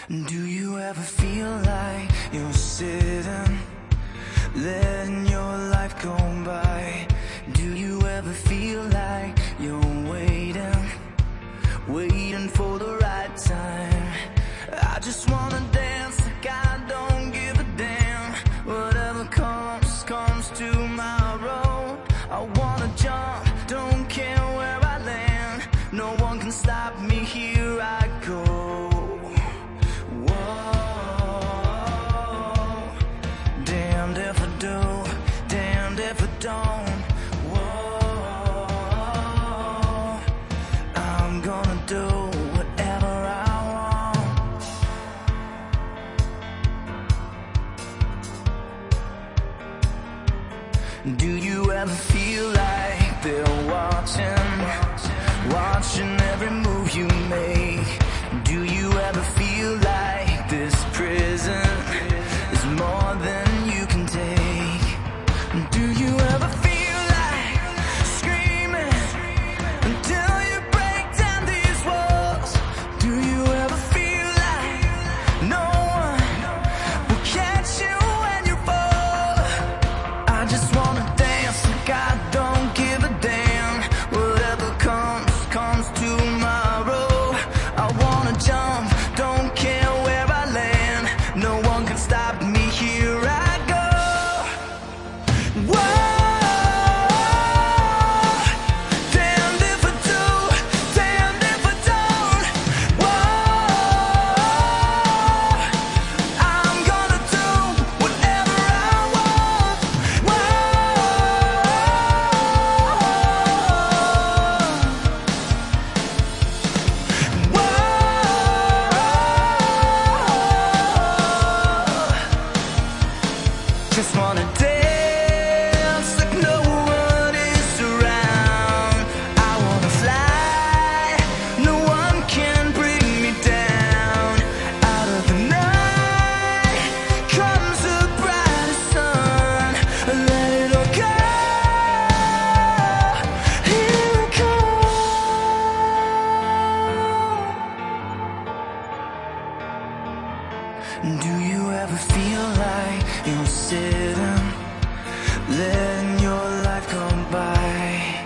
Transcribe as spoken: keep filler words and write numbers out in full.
Do you ever feel like you're sitting, letting your life go by? Do you ever feel like you're waiting, waiting for the right time? I just wanna dance like I don't give a damn. Whatever comes, comes tomorrow. I wanna jump, don't care where I land. No one can stop me, here I go. Don't. Whoa, I'm gonna do whatever I want. Do you ever feel like they're watching, watching every move you make? Do you ever feel like this prison is more than you can take? Do you ever feel like screaming until you break down these walls? Do you ever feel like no one will catch you when you fall? I just wanna dance like I don't give a damn. Whatever comes, comes tomorrow. I wanna jump, don't care where I land. No one can stop me, here I go. Whoa. Just wanna dance like no one is around. I wanna fly, no one can bring me down. Out of the night comes the brightest sun. Let it all go, here it comes. Do you ever feel like you're sitting, letting your life go by?